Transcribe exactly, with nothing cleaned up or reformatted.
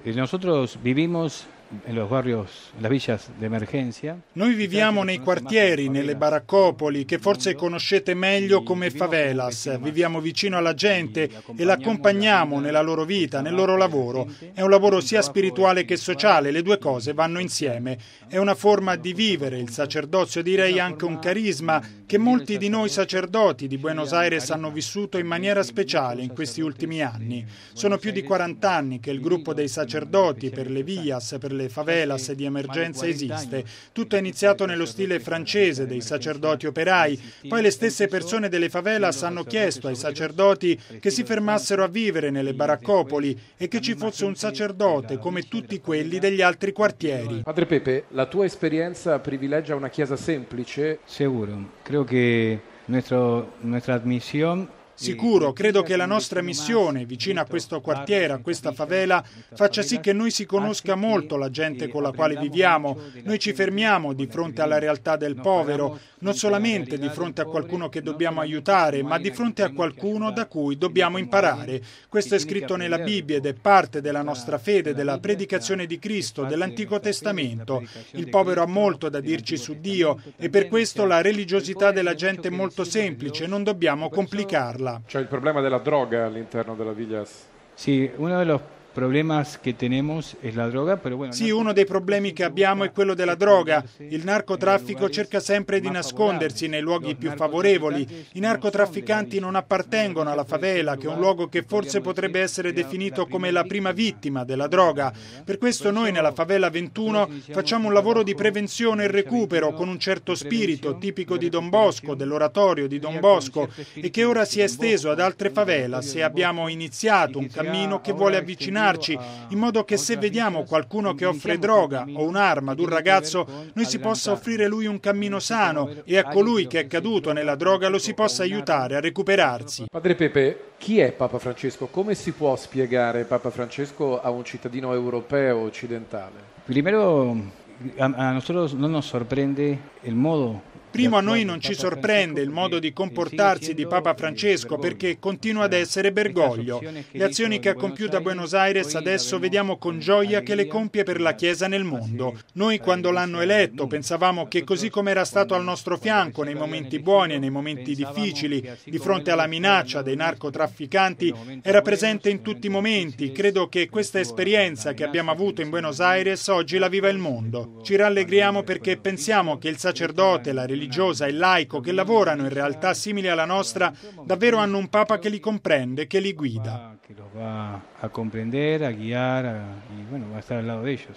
Nosotros vivimos en los barrios, las villas de emergencia. Noi viviamo nei quartieri, nelle baraccopoli, che forse conoscete meglio come favelas. Viviamo vicino alla gente e l'accompagniamo nella loro vita, nel loro lavoro. È un lavoro sia spirituale che sociale, le due cose vanno insieme. È una forma di vivere il sacerdozio, direi anche un carisma che molti di noi sacerdoti di Buenos Aires hanno vissuto in maniera speciale in questi ultimi anni. Sono più di quaranta anni che il gruppo dei sacerdoti per le villas, per le favelas di emergenza esiste. Tutto è iniziato nello stile francese dei sacerdoti operai, poi le stesse persone delle favelas hanno chiesto ai sacerdoti che si fermassero a vivere nelle baraccopoli e che ci fosse un sacerdote come tutti quelli degli altri quartieri. Padre Pepe, la tua esperienza privilegia una chiesa semplice? Seguro, creo que nuestro, nuestra admisión. Sicuro, credo che la nostra missione vicino a questo quartiere, a questa favela, faccia sì che noi si conosca molto la gente con la quale viviamo. Noi ci fermiamo di fronte alla realtà del povero, non solamente di fronte a qualcuno che dobbiamo aiutare, ma di fronte a qualcuno da cui dobbiamo imparare. Questo è scritto nella Bibbia ed è parte della nostra fede, della predicazione di Cristo, dell'Antico Testamento. Il povero ha molto da dirci su Dio e per questo la religiosità della gente è molto semplice, non dobbiamo complicarla. C'è il problema della droga all'interno della Villas. Sì, uno dei problemi che tenemos es la droga, pero bueno. Sì, uno dei problemi che abbiamo è quello della droga. Il narcotraffico cerca sempre di nascondersi nei luoghi più favorevoli. I narcotrafficanti non appartengono alla favela, che è un luogo che forse potrebbe essere definito come la prima vittima della droga. Per questo noi nella favela ventuno facciamo un lavoro di prevenzione e recupero con un certo spirito tipico di Don Bosco, dell'oratorio di Don Bosco, e che ora si è esteso ad altre favelas e abbiamo iniziato un cammino che vuole avvicinarci, in modo che se vediamo qualcuno che offre droga o un'arma ad un ragazzo, noi si possa offrire lui un cammino sano e a colui che è caduto nella droga lo si possa aiutare a recuperarsi. Padre Pepe, chi è Papa Francesco? Come si può spiegare Papa Francesco a un cittadino europeo occidentale? Primero, a, a nosotros no nos sorprende el modo. Primo, a noi non ci sorprende il modo di comportarsi di Papa Francesco perché continua ad essere Bergoglio. Le azioni che ha compiuto a Buenos Aires adesso vediamo con gioia che le compie per la Chiesa nel mondo. Noi quando l'hanno eletto pensavamo che così come era stato al nostro fianco nei momenti buoni e nei momenti difficili, di fronte alla minaccia dei narcotrafficanti, era presente in tutti i momenti. Credo che questa esperienza che abbiamo avuto in Buenos Aires oggi la viva il mondo. Ci rallegriamo perché pensiamo che il sacerdote, la religiosa e il laico che lavorano in realtà simili alla nostra davvero hanno un Papa che li comprende, che li guida. Che los va a comprender, a guiar, y bueno, va a estar al lado de ellos.